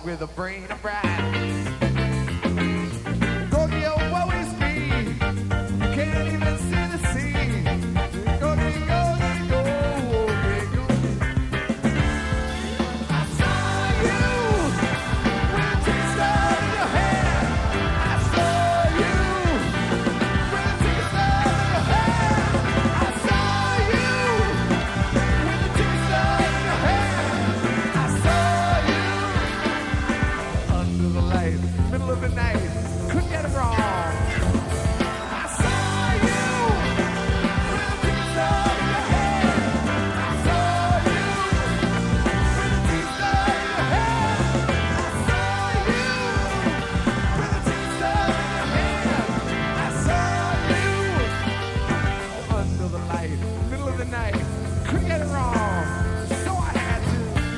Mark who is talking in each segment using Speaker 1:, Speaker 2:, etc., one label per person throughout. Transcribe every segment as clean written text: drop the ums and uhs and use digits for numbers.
Speaker 1: dog with a brain of brass. Googie, oh, woe is me. You can't even see the sea. Googie, googie, googie, googie. I saw you with a teaspoon in your hand. I saw you with a teaspoon in your hand. I saw you with a teaspoon in your hand. I saw you under the light, middle of the night. Couldn't get it wrong. I saw you with a teaspoon in your hand. I saw you with a teaspoon in your hand. I saw you with a teaspoon in your hand. I saw you under the light, middle of the night. Couldn't get it wrong, so I had to.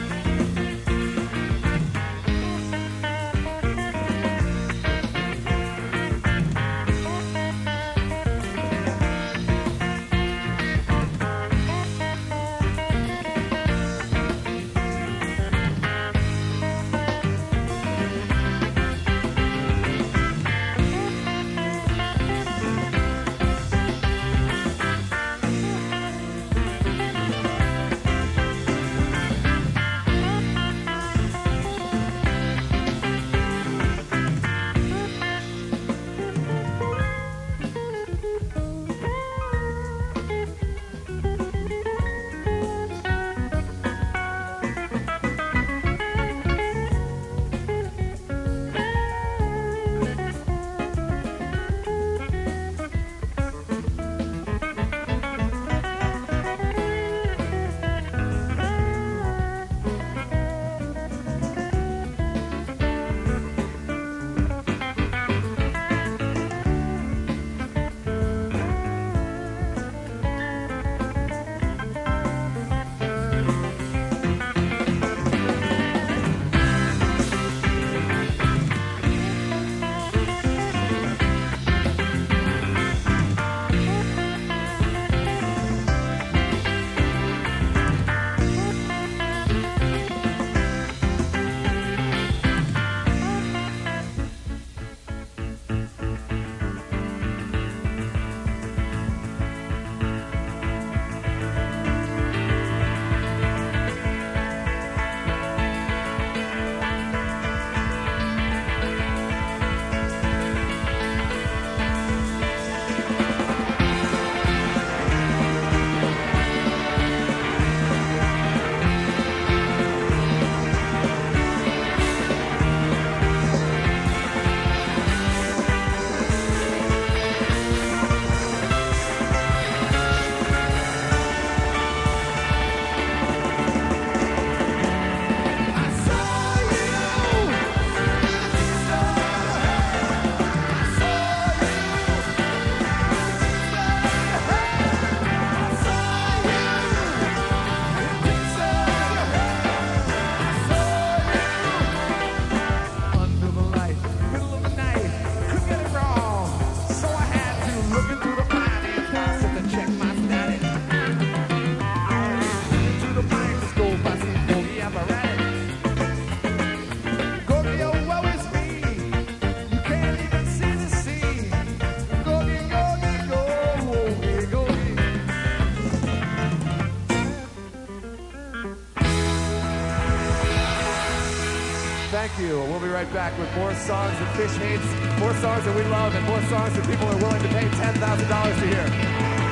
Speaker 1: Thank you. We'll be right back with more songs that Fish hates, more songs that we love, and more songs that people are willing to pay $10,000 to hear.